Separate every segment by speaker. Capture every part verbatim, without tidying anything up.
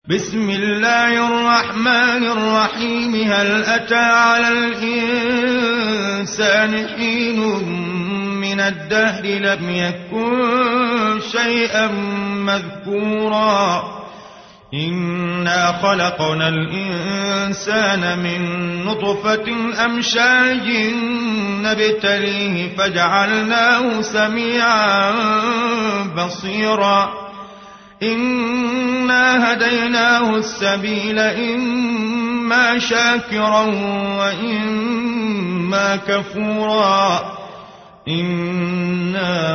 Speaker 1: بسم الله الرحمن الرحيم. هل أتى على الإنسان حين من الدهر لم يكن شيئا مذكورا إنا خلقنا الإنسان من نطفة أمشاج نبتليه فجعلناه سميعا بصيرا إنا هديناه السبيل إما شاكرا وإما كفورا إنا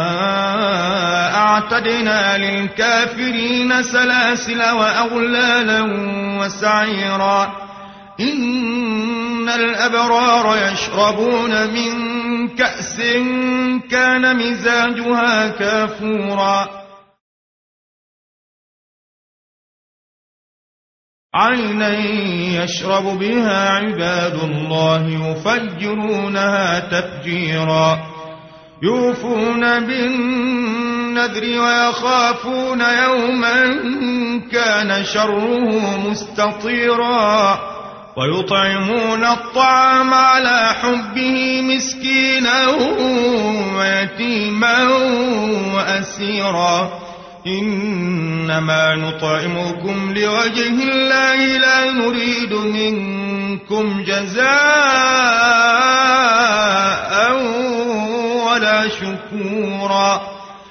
Speaker 1: أعتدنا للكافرين سلاسل وأغلالا وسعيرا إن الأبرار يشربون من كأس كان مزاجها كافورا عينا يشرب بها عباد الله يفجرونها تفجيرا يوفون بالنذر ويخافون يوما كان شره مستطيرا ويطعمون الطعام على حبه مسكينا ويتيما وأسيرا إنما نطعمكم لوجه الله لا نريد منكم جزاء ولا شكورا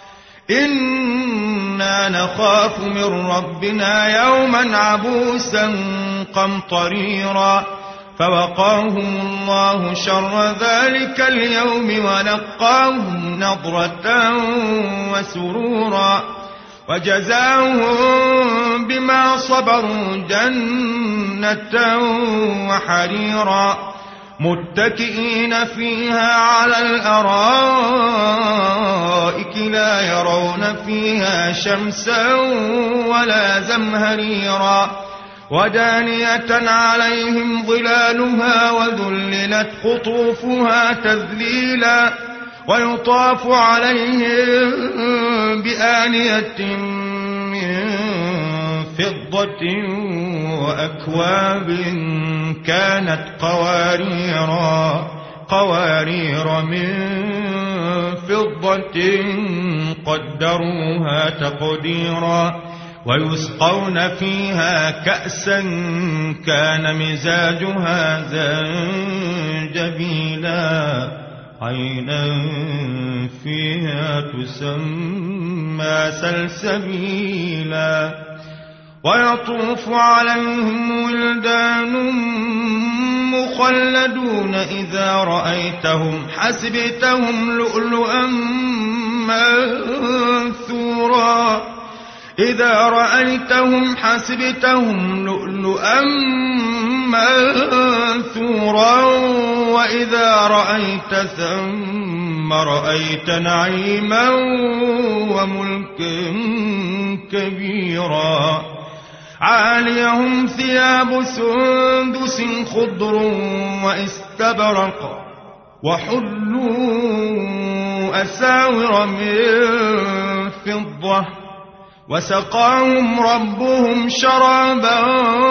Speaker 1: إنا نخاف من ربنا يوما عبوسا قمطريرا فوقاهم الله شر ذلك اليوم ولقاهم نضرة وسرورا وجزاهم بما صبروا جنة وحريرا متكئين فيها على الأرائك لا يرون فيها شمسا ولا زمهريرا ودانية عليهم ظلالها وذللت قطوفها تذليلا ويطاف عليهم بآنية من فضة وأكواب كانت قواريرا قوارير من فضة قدروها تقديرا ويسقون فيها كأسا كان مزاجها زنجبيلا عينا فيها تسمى سلسبيلا ويطوف عليهم ولدان مخلدون إذا رأيتهم حسبتهم لؤلؤا منثورا إذا رأيتهم حسبتهم لؤلؤا منثورا وإذا رأيت ثم رأيت نعيما وملكا كبيرا عاليهم ثياب سندس خضر واستبرق وحلوا أساور من فضة وسقاهم ربهم شرابا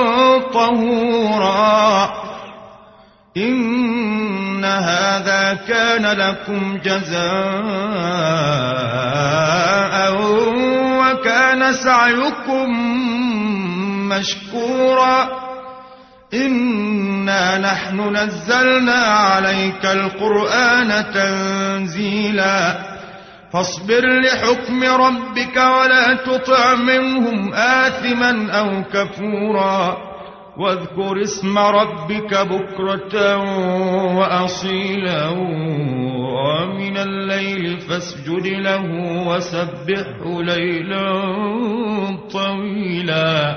Speaker 1: طهورا إن هذا كان لكم جزاء وكان سعيكم مشكورا إنا نحن نزلنا عليك القرآن تنزيلا فاصبر لحكم ربك ولا تطع منهم آثما أو كفورا واذكر اسم ربك بكرة وأصيلا ومن الليل فاسجد له وسبحه ليلا طويلا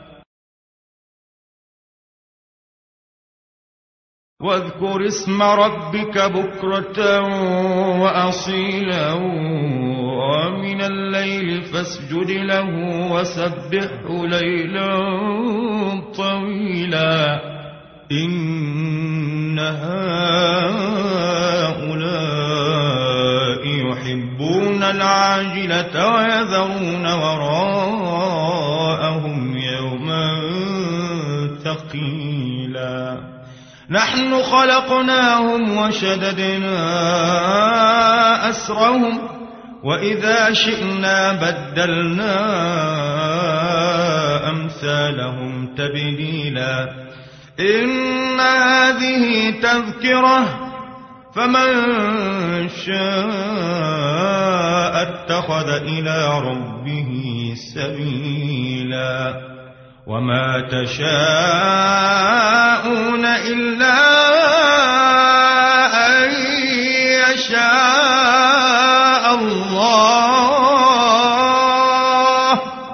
Speaker 1: واذكر اسم ربك بكرة وأصيلا ومن الليل فاسجد له وسبحه ليلا طويلا إن هؤلاء يحبون العاجلة ويذرون وراءهم يوما ثقيلا نحن خلقناهم وشددنا أسرهم وإذا شئنا بدلنا أمثالهم تبديلا إن هذه تذكرة فمن شاء اتخذ إلى ربه سبيلا وما تشاءون إلا أن يشاء الله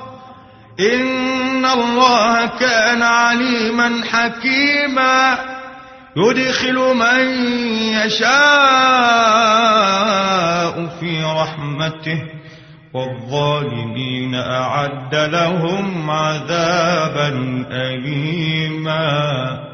Speaker 1: إن الله كان عليما حكيما يدخل من يشاء في رحمته والظالمين أعد لهم عذابا أليما